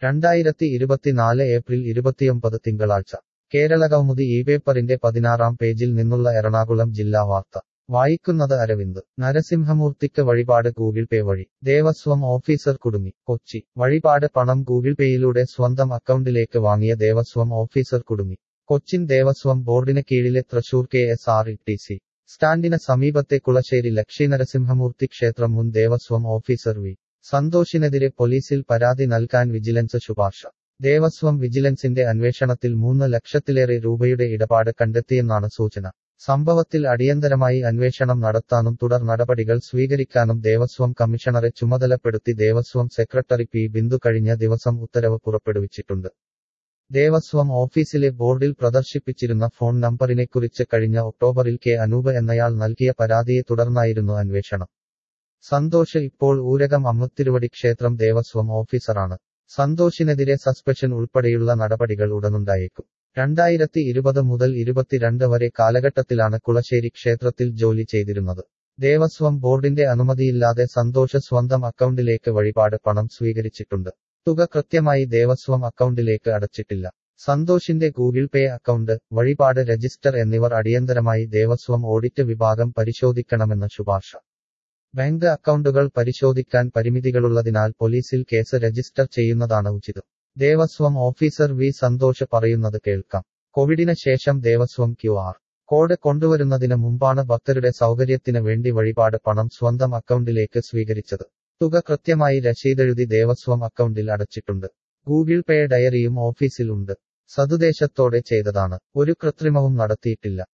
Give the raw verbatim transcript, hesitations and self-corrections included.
രണ്ടായിരത്തി ഇരുപത്തിനാല് ഏപ്രിൽ ഇരുപത്തിയൊമ്പത് തിങ്കളാഴ്ച കേരളകൗമുദി ഈ പേപ്പറിന്റെ പതിനാറാം പേജിൽ നിന്നുള്ള എറണാകുളം ജില്ലാ വാർത്ത വായിക്കുന്നത് അരവിന്ദ് നരസിംഹമൂർത്തിക്ക് വഴിപാട് ഗൂഗിൾ പേ വഴി ദേവസ്വം ഓഫീസർ കുടുങ്ങി കൊച്ചി വഴിപാട് പണം ഗൂഗിൾ പേയിലൂടെ സ്വന്തം അക്കൗണ്ടിലേക്ക് വാങ്ങിയ ദേവസ്വം ഓഫീസർ കുടുങ്ങി കൊച്ചിൻ ദേവസ്വം ബോർഡിന് കീഴിലെ Thrissur K S R T C സി സ്റ്റാൻഡിന് സമീപത്തെ കുളശ്ശേരി ലക്ഷ്മീനരസിംഹമൂർത്തി ക്ഷേത്രം മുൻ ദേവസ്വം ഓഫീസർ വി സന്തോഷിനെതിരെ പോലീസിൽ പരാതി നൽകാൻ വിജിലൻസ് ശുപാർശ ദേവസ്വം വിജിലൻസിന്റെ അന്വേഷണത്തിൽ മൂന്ന് ലക്ഷത്തിലേറെ രൂപയുടെ ഇടപാട് കണ്ടെത്തിയെന്നാണ് സൂചന സംഭവത്തിൽ അടിയന്തരമായി അന്വേഷണം നടത്താനും തുടർ നടപടികൾ സ്വീകരിക്കാനും ദേവസ്വം കമ്മീഷണറെ ചുമതലപ്പെടുത്തി ദേവസ്വം സെക്രട്ടറി പി ബിന്ദു കഴിഞ്ഞ ദിവസം ഉത്തരവ് പുറപ്പെടുവിച്ചിട്ടുണ്ട് ദേവസ്വം ഓഫീസിലെ ബോർഡിൽ പ്രദർശിപ്പിച്ചിരുന്ന ഫോൺ നമ്പറിനെക്കുറിച്ച് കഴിഞ്ഞ ഒക്ടോബറിൽ കെ അനൂപ് എന്നയാൾ നൽകിയ പരാതിയെ തുടർന്നായിരുന്നു അന്വേഷണം സന്തോഷ് ഇപ്പോൾ ഊരകം അമ്മത്തിരുവടി ക്ഷേത്രം ദേവസ്വം ഓഫീസറാണ് സന്തോഷിനെതിരെ സസ്പെൻഷൻ ഉൾപ്പെടെയുള്ള നടപടികൾ ഉടനുണ്ടായേക്കും രണ്ടായിരത്തി ഇരുപത് മുതൽ ഇരുപത്തിരണ്ട് വരെ കാലഘട്ടത്തിലാണ് കുളശ്ശേരി ക്ഷേത്രത്തിൽ ജോലി ചെയ്തിരുന്നത് ദേവസ്വം ബോർഡിന്റെ അനുമതിയില്ലാതെ സന്തോഷ് സ്വന്തം അക്കൗണ്ടിലേക്ക് വഴിപാട് പണം സ്വീകരിച്ചിട്ടുണ്ട് തുക കൃത്യമായി ദേവസ്വം അക്കൗണ്ടിലേക്ക് അടച്ചിട്ടില്ല സന്തോഷിന്റെ ഗൂഗിൾ പേ അക്കൗണ്ട് വഴിപാട് രജിസ്റ്റർ എന്നിവർ അടിയന്തരമായി ദേവസ്വം ഓഡിറ്റ് വിഭാഗം പരിശോധിക്കണമെന്ന് ശുപാർശ ബാങ്ക് അക്കൗണ്ടുകൾ പരിശോധിക്കാൻ പരിമിതികളുള്ളതിനാൽ പോലീസിൽ കേസ് രജിസ്റ്റർ ചെയ്യുന്നതാണ് ഉചിതം ദേവസ്വം ഓഫീസർ വി സന്തോഷ് പറയുന്നത് കേൾക്കാം കോവിഡിന് ശേഷം ദേവസ്വം ക്യു ആർ കോഡ് കൊണ്ടുവരുന്നതിന് മുമ്പാണ് ഭക്തരുടെ സൗകര്യത്തിന് വേണ്ടി വഴിപാട് പണം സ്വന്തം അക്കൗണ്ടിലേക്ക് സ്വീകരിച്ചത് തുക കൃത്യമായി രശീതെഴുതി ദേവസ്വം അക്കൗണ്ടിൽ അടച്ചിട്ടുണ്ട് ഗൂഗിൾ പേ ഡയറിയും ഓഫീസിൽ ഉണ്ട് സതുദ്ദേശത്തോടെ ചെയ്തതാണ് ഒരു കൃത്രിമവും നടത്തിയിട്ടില്ല